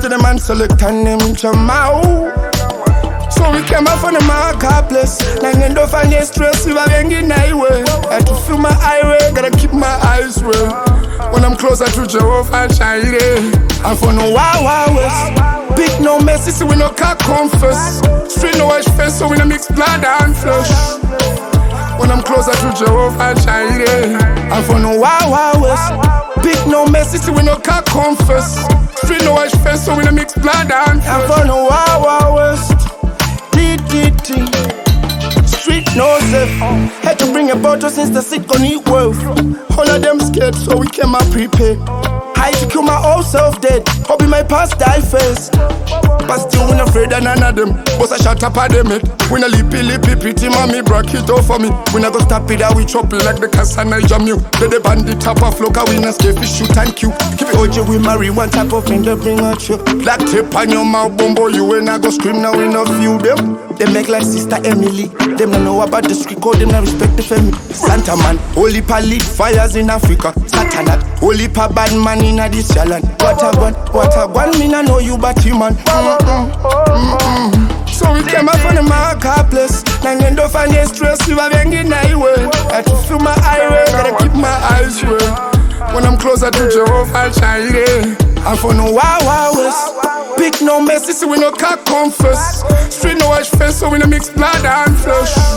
to the man select and them Jamao. So we came up on the marketplace. Nangendo find the stress, we were hanging highway. Had to fill my highway, gotta keep my eyes well. When I'm closer to Jehovah Jireh, I'm for no Wild West. Big no messy, so we no car confess. Straight no wash face, so we no mix blood and flesh. When I'm closer to Jehovah Jireh, I'm for no Wild West. Big no messy, so we no car confess. Straight no wash face, so we no mix blood and flesh. I'm for no Wild West. Street no safe. Had to bring a bottle since the sick gon' eat wolf. All of them scared, so we came out prepared. I had to kill my old self dead. Hoping my past die first. But still we not afraid of none of them. Boss I shut up at them it. We not lippy pretty mommy broke it off for me. We not go stop it that we chop it like the Cassana Jamu. The bandit top of flock, we not scare fish shoot and kill. Keep it OJ we marry one type of thing that bring out you. Black tape on your mouth bombo, you ain't not go scream now we not feel them. They make like Sister Emily. Them don't know about the street code, them not respect the family. Santa man, holy pa lead fires in Africa. Satanat, holy pa bad man in a this island. What a one, me nah know you but you man. So we came up on the marketplace. Nangendo find the stress, we were hanging highway. Had to fill my highway, gotta keep my eyes well. When I'm closer to Jehovah Jireh, I'm for no Wild West. Big no messy, so we no car confess. Straight no wash face, so we no mix blood and flesh.